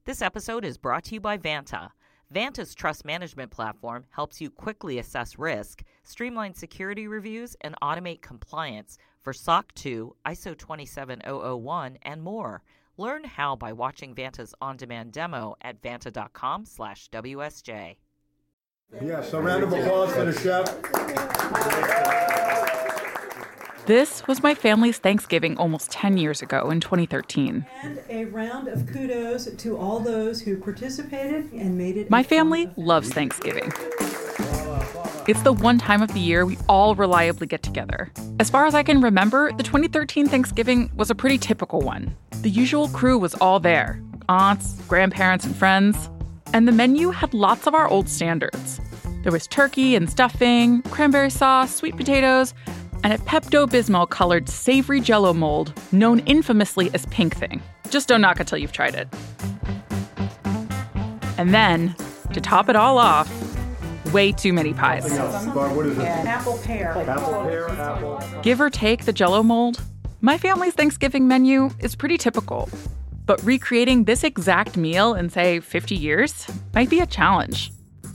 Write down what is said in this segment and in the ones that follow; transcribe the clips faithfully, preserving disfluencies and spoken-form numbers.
This episode is brought to you by Vanta. Vanta's trust management platform helps you quickly assess risk, streamline security reviews, and automate compliance for S O C two, I S O twenty-seven thousand one, and more. Learn how by watching Vanta's on-demand demo at vanta.com slash WSJ. Yes, a round of applause for the chef. This was my family's Thanksgiving almost ten years ago in twenty thirteen. And a round of kudos to all those who participated and made it. My family loves Thanksgiving. It's the one time of the year we all reliably get together. As far as I can remember, the twenty thirteen Thanksgiving was a pretty typical one. The usual crew was all there, aunts, grandparents, and friends. And the menu had lots of our old standards. There was turkey and stuffing, cranberry sauce, sweet potatoes, and a Pepto-Bismol colored savory Jell-O mold known infamously as Pink Thing. Just don't knock it till you've tried it. And then, to top it all off, way too many pies. What is it? Apple pear. Apple pear, apple. Give or take the Jell-O mold, my family's Thanksgiving menu is pretty typical. But recreating this exact meal in, say, fifty years might be a challenge.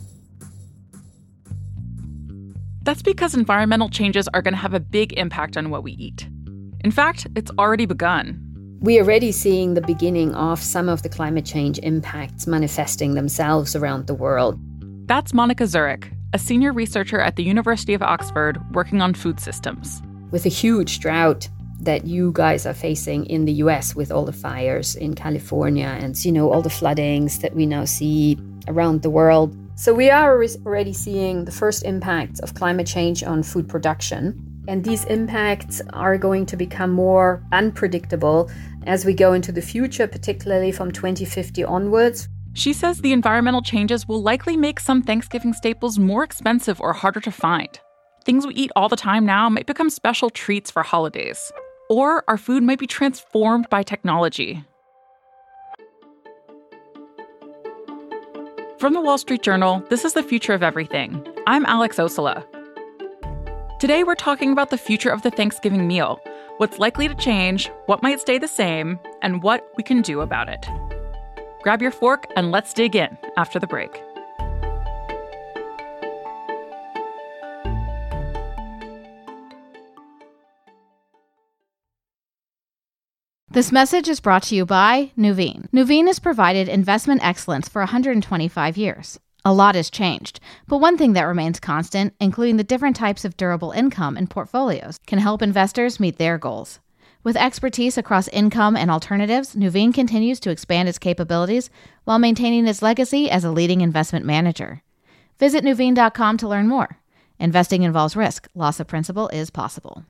That's because environmental changes are going to have a big impact on what we eat. In fact, it's already begun. We are already seeing the beginning of some of the climate change impacts manifesting themselves around the world. That's Monica Zurich, a senior researcher at the University of Oxford working on food systems. With a huge drought that you guys are facing in the U S with all the fires in California and, you know, all the floodings that we now see around the world. So we are already seeing the first impacts of climate change on food production. And these impacts are going to become more unpredictable as we go into the future, particularly from twenty fifty onwards. She says the environmental changes will likely make some Thanksgiving staples more expensive or harder to find. Things we eat all the time now might become special treats for holidays. Or our food might be transformed by technology. From the Wall Street Journal, this is The Future of Everything. I'm Alex Ossola. Today we're talking about the future of the Thanksgiving meal, what's likely to change, what might stay the same, and what we can do about it. Grab your fork and let's dig in after the break. This message is brought to you by Nuveen. Nuveen has provided investment excellence for one hundred twenty-five years. A lot has changed, but one thing that remains constant, including the different types of durable income in portfolios, can help investors meet their goals. With expertise across income and alternatives, Nuveen continues to expand its capabilities while maintaining its legacy as a leading investment manager. Visit Nuveen dot com to learn more. Investing involves risk. Loss of principal is possible.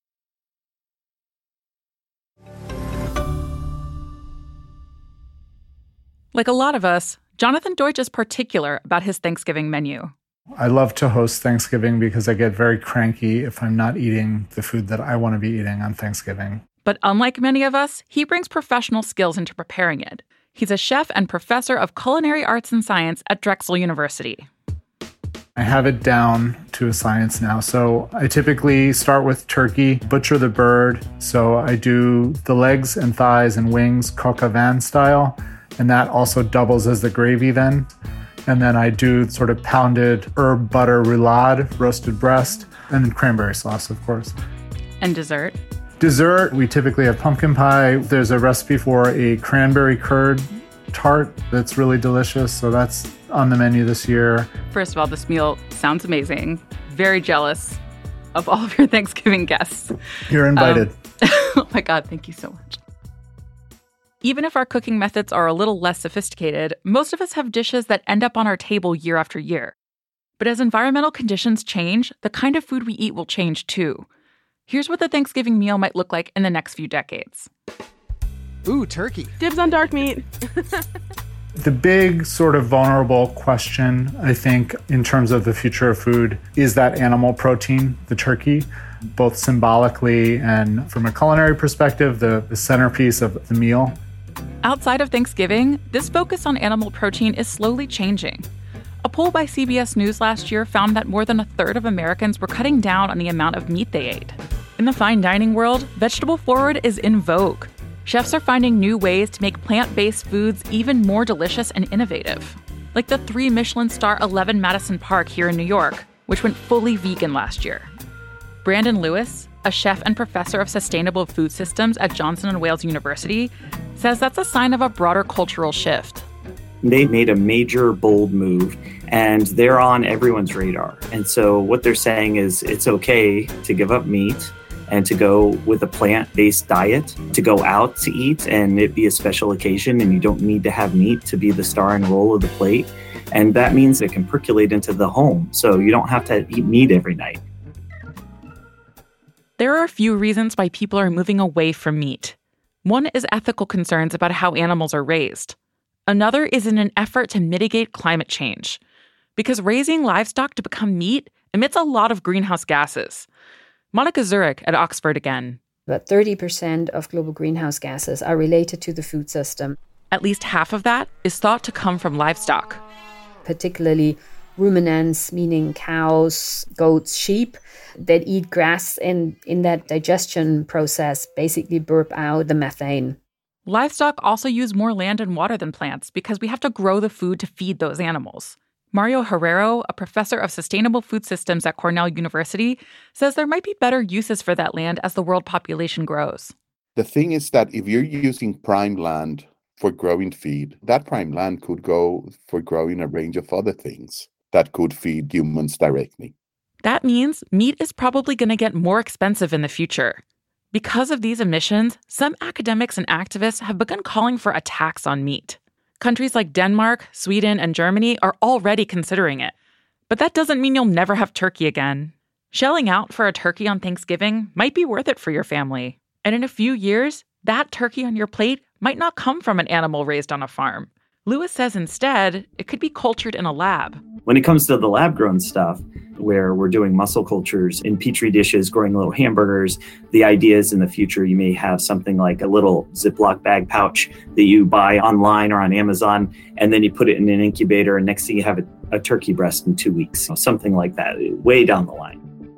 Like a lot of us, Jonathan Deutsch is particular about his Thanksgiving menu. I love to host Thanksgiving because I get very cranky if I'm not eating the food that I want to be eating on Thanksgiving. But unlike many of us, he brings professional skills into preparing it. He's a chef and professor of culinary arts and science at Drexel University. I have it down to a science now. So I typically start with turkey, butcher the bird. So I do the legs and thighs and wings coq au vin style. And that also doubles as the gravy then. And then I do sort of pounded herb butter roulade, roasted breast, and then cranberry sauce, of course. And dessert? Dessert, we typically have pumpkin pie. There's a recipe for a cranberry curd tart that's really delicious. So that's on the menu this year. First of all, this meal sounds amazing. Very jealous of all of your Thanksgiving guests. You're invited. Um, oh my God, thank you so much. Even if our cooking methods are a little less sophisticated, most of us have dishes that end up on our table year after year. But as environmental conditions change, the kind of food we eat will change too. Here's what the Thanksgiving meal might look like in the next few decades. Ooh, turkey. Dibs on dark meat. The big sort of vulnerable question, I think, in terms of the future of food is that animal protein, the turkey, both symbolically and from a culinary perspective, the, the centerpiece of the meal. Outside of Thanksgiving, this focus on animal protein is slowly changing. A poll by C B S News last year found that more than a third of Americans were cutting down on the amount of meat they ate. In the fine dining world, vegetable forward is in vogue. chefs are finding new ways to make plant-based foods even more delicious and innovative. Like the three Michelin star eleven Madison Park here in New York, which went fully vegan last year. Brandon Lewis, a chef and professor of sustainable food systems at Johnson and Wales University, says that's a sign of a broader cultural shift. They made a major, bold move, and they're on everyone's radar. And so what they're saying is it's okay to give up meat and to go with a plant-based diet, to go out to eat and it be a special occasion, and you don't need to have meat to be the star and roll of the plate. And that means it can percolate into the home, so you don't have to eat meat every night. There are a few reasons why people are moving away from meat. One is ethical concerns about how animals are raised. Another is in an effort to mitigate climate change, because raising livestock to become meat emits a lot of greenhouse gases. Monica Zurich at Oxford again. About thirty percent of global greenhouse gases are related to the food system. At least half of that is thought to come from livestock. Particularly ruminants, meaning cows, goats, sheep, that eat grass and in that digestion process basically burp out the methane. Livestock also use more land and water than plants because we have to grow the food to feed those animals. Mario Herrero, a professor of sustainable food systems at Cornell University, says there might be better uses for that land as the world population grows. The thing is that if you're using prime land for growing feed, that prime land could go for growing a range of other things that could feed humans directly. That means meat is probably going to get more expensive in the future. Because of these emissions, some academics and activists have begun calling for a tax on meat. Countries like Denmark, Sweden, and Germany are already considering it. But that doesn't mean you'll never have turkey again. Shelling out for a turkey on Thanksgiving might be worth it for your family. And in a few years, that turkey on your plate might not come from an animal raised on a farm. Lewis says instead, it could be cultured in a lab. When it comes to the lab-grown stuff, where we're doing muscle cultures in petri dishes, growing little hamburgers, the idea is in the future you may have something like a little Ziploc bag pouch that you buy online or on Amazon, and then you put it in an incubator, and next thing you have a, a turkey breast in two weeks, something like that, way down the line.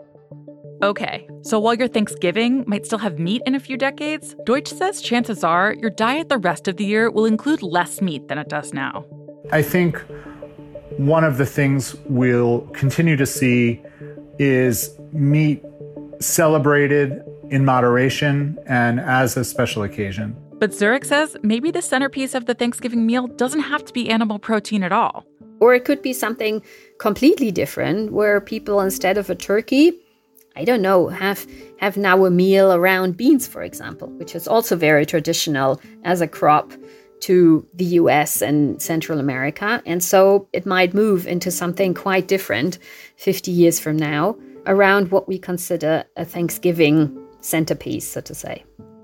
Okay, so while your Thanksgiving might still have meat in a few decades, Deutsch says chances are your diet the rest of the year will include less meat than it does now. I think one of the things we'll continue to see is meat celebrated in moderation and as a special occasion. But Zurich says maybe the centerpiece of the Thanksgiving meal doesn't have to be animal protein at all. Or it could be something completely different, where people, instead of a turkey, I don't know, have have now a meal around beans, for example, which is also very traditional as a crop to the U S and Central America. And so it might move into something quite different fifty years from now around what we consider a Thanksgiving centerpiece, so to say.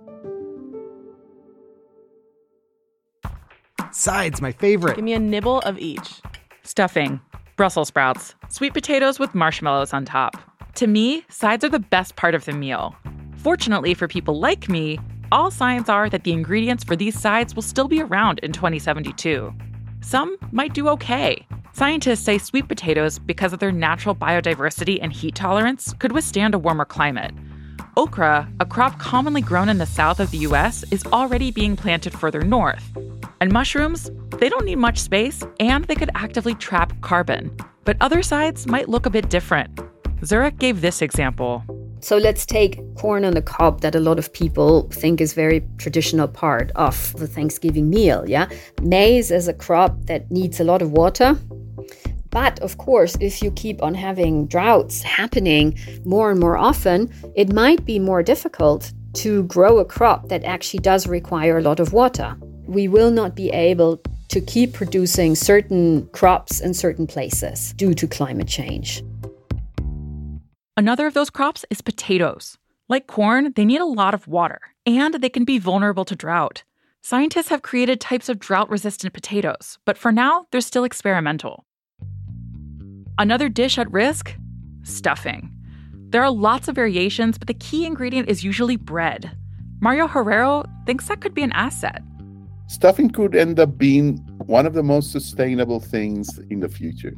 Sides, my favorite. Give me a nibble of each. Stuffing, Brussels sprouts, sweet potatoes with marshmallows on top. To me, sides are the best part of the meal. Fortunately for people like me, all signs are that the ingredients for these sides will still be around in twenty seventy-two. Some might do okay. Scientists say sweet potatoes, because of their natural biodiversity and heat tolerance, could withstand a warmer climate. Okra, a crop commonly grown in the south of the U S, is already being planted further north. And mushrooms, they don't need much space, and they could actively trap carbon. But other sides might look a bit different. Zurich gave this example. So let's take corn on the cob that a lot of people think is very traditional part of the Thanksgiving meal, yeah? Maize is a crop that needs a lot of water. But of course, if you keep on having droughts happening more and more often, it might be more difficult to grow a crop that actually does require a lot of water. We will not be able to keep producing certain crops in certain places due to climate change. Another of those crops is potatoes. Like corn, they need a lot of water, and they can be vulnerable to drought. Scientists have created types of drought-resistant potatoes, but for now, they're still experimental. Another dish at risk? Stuffing. There are lots of variations, but the key ingredient is usually bread. Mario Herrero thinks that could be an asset. Stuffing could end up being one of the most sustainable things in the future,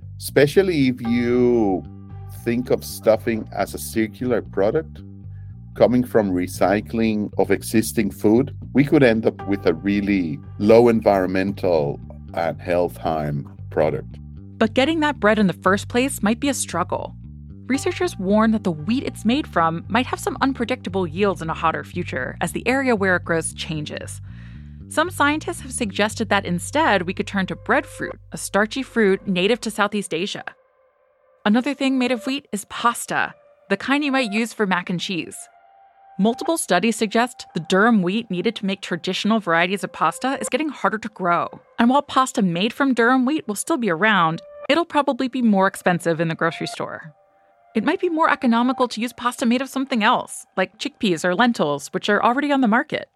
especially if you think of stuffing as a circular product. coming from recycling of existing food, we could end up with a really low environmental and health harm product. But getting that bread in the first place might be a struggle. Researchers warn that the wheat it's made from might have some unpredictable yields in a hotter future as the area where it grows changes. Some scientists have suggested that instead we could turn to breadfruit, a starchy fruit native to Southeast Asia. Another thing made of wheat is pasta, the kind you might use for mac and cheese. Multiple studies suggest the durum wheat needed to make traditional varieties of pasta is getting harder to grow. And while pasta made from durum wheat will still be around, it'll probably be more expensive in the grocery store. It might be more economical to use pasta made of something else, like chickpeas or lentils, which are already on the market.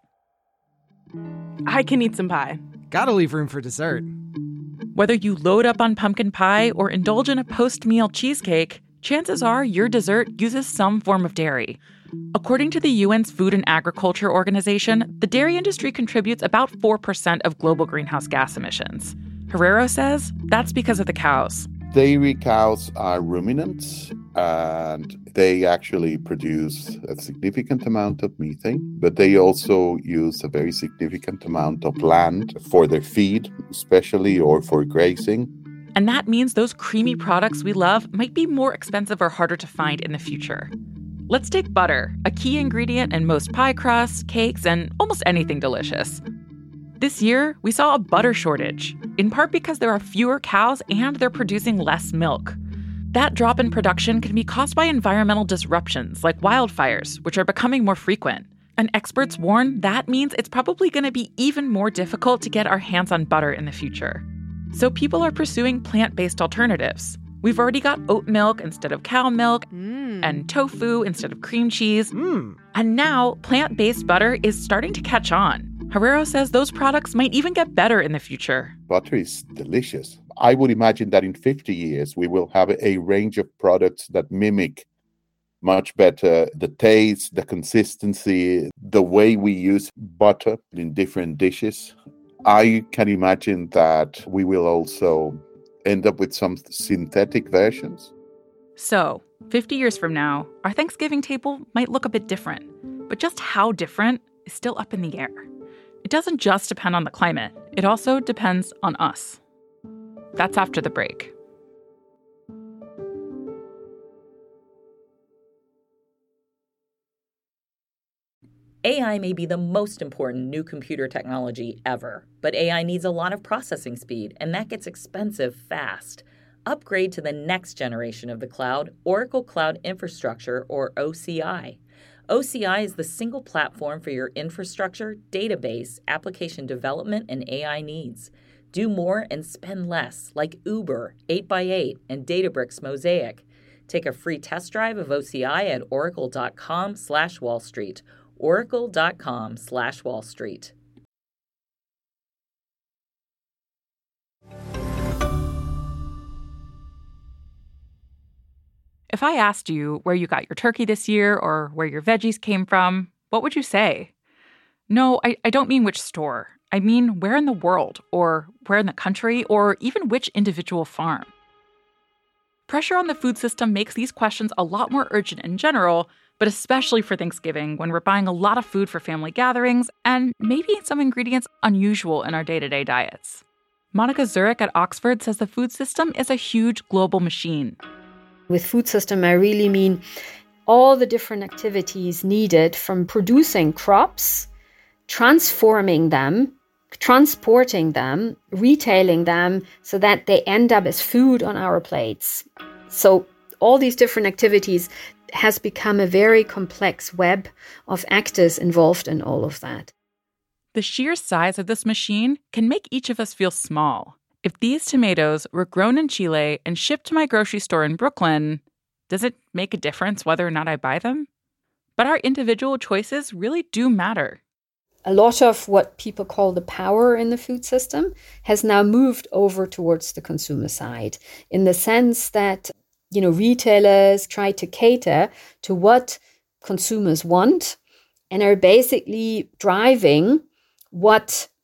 I can eat some pie. Gotta leave room for dessert. Whether you load up on pumpkin pie or indulge in a post-meal cheesecake, chances are your dessert uses some form of dairy. According to the U N's Food and Agriculture Organization, the dairy industry contributes about four percent of global greenhouse gas emissions. Herrero says that's because of the cows. Dairy cows are ruminants, and they actually produce a significant amount of methane, but they also use a very significant amount of land for their feed, especially, or for grazing. And that means those creamy products we love might be more expensive or harder to find in the future. Let's take butter, a key ingredient in most pie crusts, cakes, and almost anything delicious. This year, we saw a butter shortage, in part because there are fewer cows and they're producing less milk. That drop in production can be caused by environmental disruptions like wildfires, which are becoming more frequent. And experts warn that means it's probably going to be even more difficult to get our hands on butter in the future. So people are pursuing plant-based alternatives. We've already got oat milk instead of cow milk, mm. and tofu instead of cream cheese. Mm. And now plant-based butter is starting to catch on. Herrero says those products might even get better in the future. Butter is delicious. I would imagine that in fifty years, we will have a range of products that mimic much better the taste, the consistency, the way we use butter in different dishes. I can imagine that we will also end up with some synthetic versions. So, fifty years from now, our Thanksgiving table might look a bit different. But just how different is still up in the air. It doesn't just depend on the climate. It also depends on us. That's after the break. A I may be the most important new computer technology ever, but A I needs a lot of processing speed, and that gets expensive fast. Upgrade to the next generation of the cloud, Oracle Cloud Infrastructure, or O C I. O C I is the single platform for your infrastructure, database, application development, and A I needs. Do more and spend less, like Uber, eight by eight, and Databricks Mosaic. Take a free test drive of O C I at oracle.com slash Wall Street. oracle.com slash Wall Street. If I asked you where you got your turkey this year or where your veggies came from, what would you say? No, I, I don't mean which store. I mean where in the world, or where in the country, or even which individual farm. Pressure on the food system makes these questions a lot more urgent in general, but especially for Thanksgiving when we're buying a lot of food for family gatherings and maybe some ingredients unusual in our day-to-day diets. Monica Zurek at Oxford says the food system is a huge global machine. With food system, I really mean all the different activities needed from producing crops, transforming them, transporting them, retailing them so that they end up as food on our plates. So all these different activities has become a very complex web of actors involved in all of that. The sheer size of this machine can make each of us feel small. If these tomatoes were grown in Chile and shipped to my grocery store in Brooklyn, does it make a difference whether or not I buy them? But our individual choices really do matter. A lot of what people call the power in the food system has now moved over towards the consumer side, in the sense that, you know, retailers try to cater to what consumers want and are basically driving what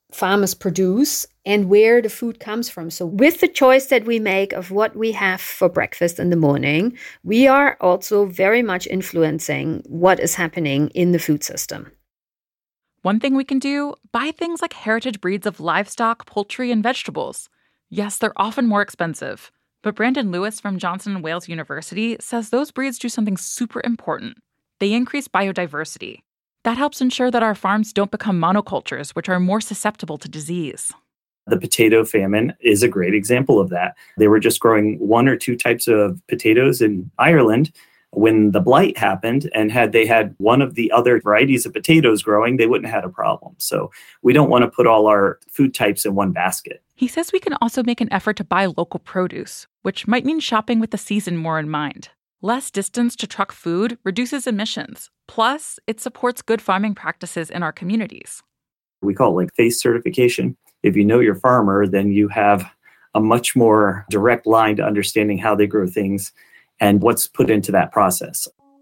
farmers produce and where the food comes from. So with the choice that we make of what we have for breakfast in the morning, we are also very much influencing what is happening in the food system. One thing we can do, buy things like heritage breeds of livestock, poultry, and vegetables. Yes, they're often more expensive, but Brandon Lewis from Johnson and Wales University says those breeds do something super important. They increase biodiversity. That helps ensure that our farms don't become monocultures, which are more susceptible to disease. The potato famine is a great example of that. They were just growing one or two types of potatoes in Ireland when the blight happened, and had they had one of the other varieties of potatoes growing, they wouldn't have had a problem. So we don't want to put all our food types in one basket. He says we can also make an effort to buy local produce, which might mean shopping with the season more in mind. Less distance to truck food reduces emissions. Plus, it supports good farming practices in our communities. We call it like FACE certification. If you know your farmer, then you have a much more direct line to understanding how they grow things and what's put into that process.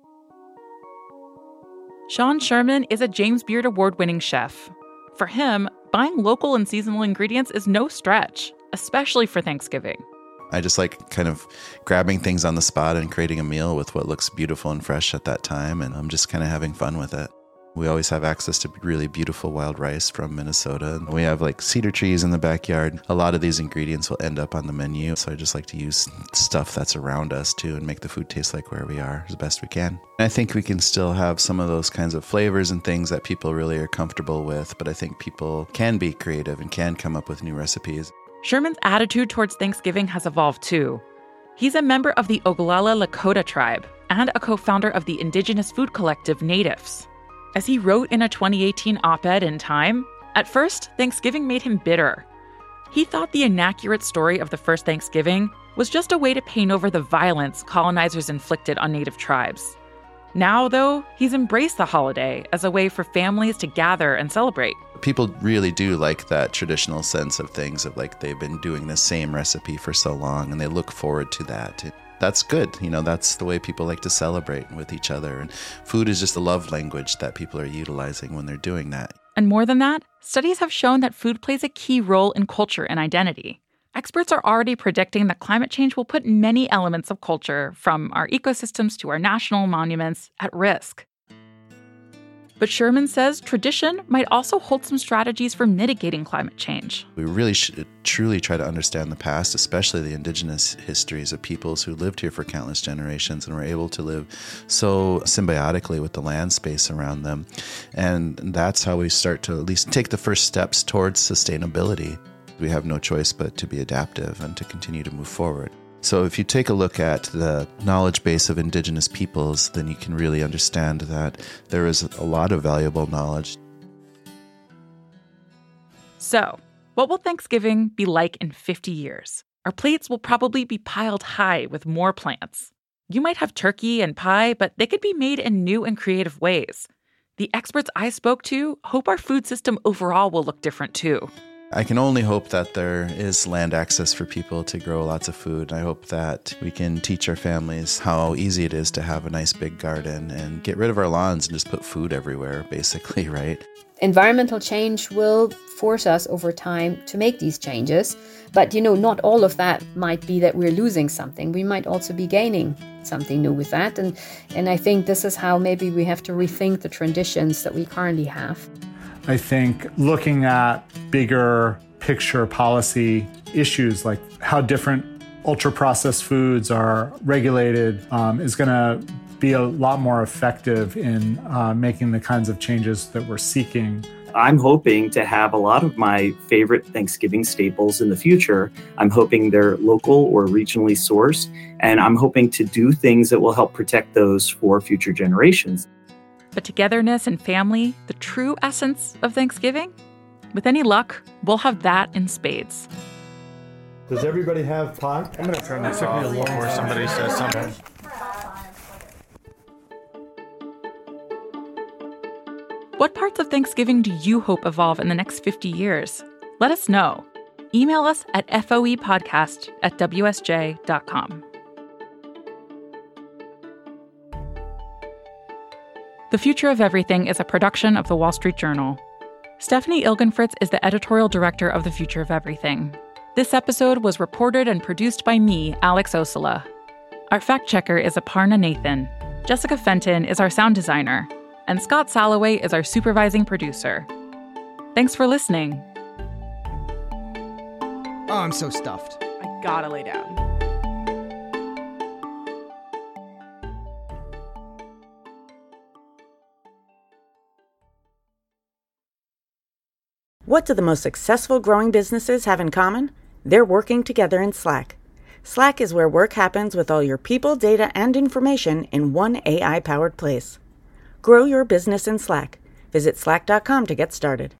Sean Sherman is a James Beard Award-winning chef. For him, buying local and seasonal ingredients is no stretch, especially for Thanksgiving. I just like kind of grabbing things on the spot and creating a meal with what looks beautiful and fresh at that time, and I'm just kind of having fun with it. We always have access to really beautiful wild rice from Minnesota. And we have like cedar trees in the backyard. A lot of these ingredients will end up on the menu. So I just like to use stuff that's around us too and make the food taste like where we are as best we can. I think we can still have some of those kinds of flavors and things that people really are comfortable with. But I think people can be creative and can come up with new recipes. Sherman's attitude towards Thanksgiving has evolved too. He's a member of the Oglala Lakota tribe and a co-founder of the indigenous food collective Natives. As he wrote in a twenty eighteen op-ed in Time, at first, Thanksgiving made him bitter. He thought the inaccurate story of the first Thanksgiving was just a way to paint over the violence colonizers inflicted on Native tribes. Now, though, he's embraced the holiday as a way for families to gather and celebrate. People really do like that traditional sense of things, of like they've been doing the same recipe for so long and they look forward to that. That's good. You know, that's the way people like to celebrate with each other. And food is just a love language that people are utilizing when they're doing that. And more than that, studies have shown that food plays a key role in culture and identity. Experts are already predicting that climate change will put many elements of culture, from our ecosystems to our national monuments, at risk. But Sherman says tradition might also hold some strategies for mitigating climate change. We really should truly try to understand the past, especially the indigenous histories of peoples who lived here for countless generations and were able to live so symbiotically with the land space around them. And that's how we start to at least take the first steps towards sustainability. We have no choice but to be adaptive and to continue to move forward. So if you take a look at the knowledge base of indigenous peoples, then you can really understand that there is a lot of valuable knowledge. So, what will Thanksgiving be like in fifty years? Our plates will probably be piled high with more plants. You might have turkey and pie, but they could be made in new and creative ways. The experts I spoke to hope our food system overall will look different too. I can only hope that there is land access for people to grow lots of food. I hope that we can teach our families how easy it is to have a nice big garden and get rid of our lawns and just put food everywhere, basically, right? Environmental change will force us over time to make these changes. But, you know, not all of that might be that we're losing something. We might also be gaining something new with that. And, and I think this is how maybe we have to rethink the traditions that we currently have. I think looking at bigger picture policy issues like how different ultra-processed foods are regulated um, is going to be a lot more effective in uh, making the kinds of changes that we're seeking. I'm hoping to have a lot of my favorite Thanksgiving staples in the future. I'm hoping they're local or regionally sourced, and I'm hoping to do things that will help protect those for future generations. But togetherness and family, the true essence of Thanksgiving? With any luck, we'll have that in spades. Does everybody have pie? I'm going to turn this off before somebody says something. What parts of Thanksgiving do you hope evolve in the next fifty years? Let us know. Email us at foepodcast at w s j dot com. The Future of Everything is a production of The Wall Street Journal. Stephanie Ilgenfritz is the editorial director of The Future of Everything. This episode was reported and produced by me, Alex Osula. Our fact-checker is Aparna Nathan. Jessica Fenton is our sound designer. And Scott Salloway is our supervising producer. Thanks for listening. Oh, I'm so stuffed. I gotta lay down. What do the most successful growing businesses have in common? They're working together in Slack. Slack is where work happens with all your people, data, and information in one A I-powered place. Grow your business in Slack. Visit slack dot com to get started.